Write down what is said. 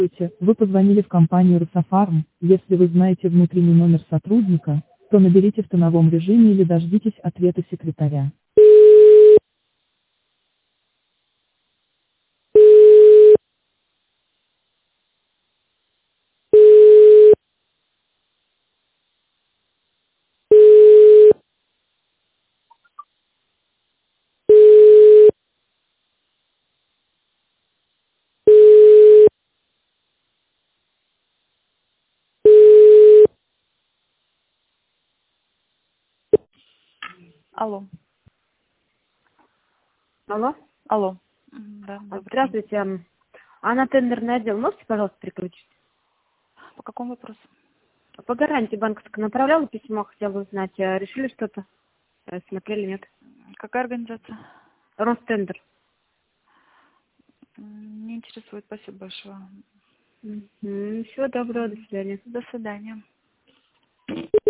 Здравствуйте, вы позвонили в компанию Русофарм. Если вы знаете внутренний номер сотрудника, то наберите в тоновом режиме или дождитесь ответа секретаря. Алло. Алло. Алло. Да, добрый день. Здравствуйте. А на тендерный отдел можете, пожалуйста, переключить? По какому вопросу? По гарантии банковской направляла письмо, хотела узнать, решили что-то? Смотрели, нет? Какая организация? Ростендер. Не интересует, спасибо большое. Всего доброго, до свидания. До свидания.